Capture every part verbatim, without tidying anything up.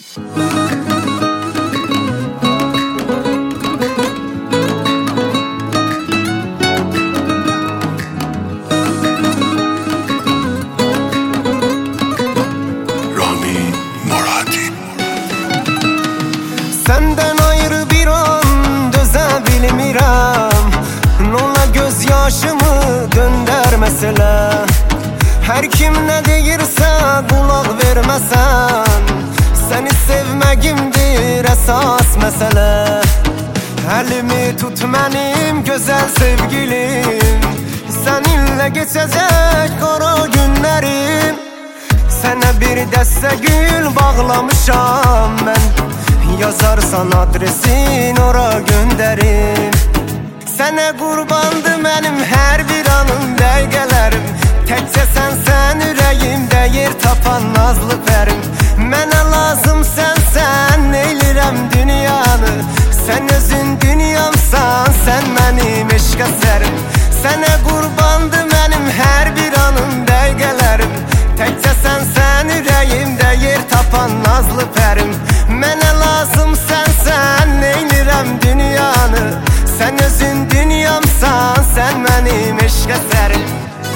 Senden ayrı bir an döze bilmirəm, nola göz yaşımı döndər məsələ. Her kim ne deyirsə qulaq verməsən, səni sevməyimdir əsas məsələ. Əlimi tut mənim gözəl sevgilim, səninlə keçəcək qara günlərim. Sənə bir dəstə gül bağlamışam mən, yazarsan adresin ora göndərim. Sənə qurbandı mənim hər bir anım, dəqiqələrim. Təkcə sən, sən ürəyimdə yer tapan nazlı pərim. Mənə lazım sən, sən neylirəm dünyanı. Sən özün dünyamsan, sən mənim eşq əsərim. Sənə qurbandı mənim hər bir anım, dəqiqələrim. Təkcə sən, sən ürəyimdə yer tapan nazlı pərim. Mənə lazım sən, sən neylirəm dünyanı. Sən özün dünyamsan, sən mənim eşq əsərim.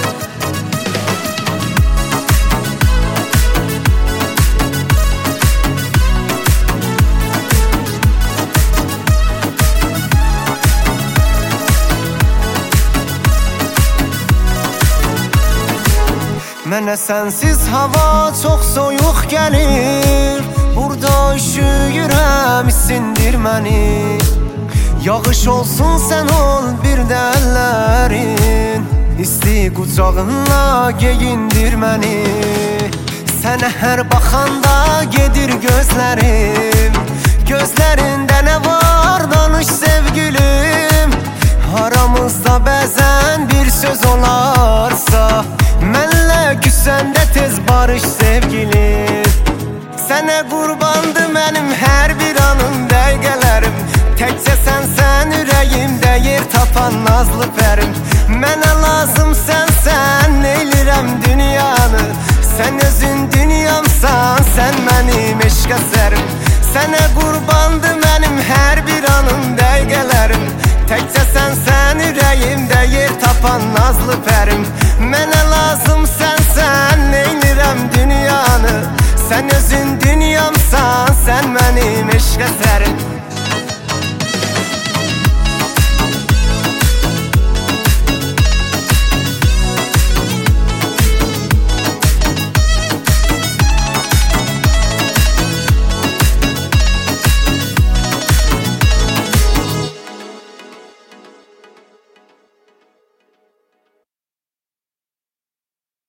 Mənə sənsiz hava çox soyuq gəlir, burada üşüyürəm, isindir məni. Yağış olsun sən ol bir də əllərin, isti qucağınla geyindir məni. Sənə hər baxanda gedir gözlərim, gözlərində nə var danış sevgilim. Aramızda bəzən bir söz olarsa, mənlə küsəndə tez barış sevgilim. Sənə qurbandı mənim hər bir anım, dəqiqələrim. Təkcə sən, sən ürəyimdə yer tapan nazlı pərim. Mənə lazım sən, sən neylirəm dünyanı. Sən özün dünyamsan, sən mənim eşq əsərim. Sənə qurbandı mənim hər bir anım, dəqiqələrim. Təkcə sən, sən ürəyimdə yer tapan nazlı pərim. Mənə lazım sən, sən neylirəm dünyanı. Sən özün dünyamsan, sən mənim eşq əsərim.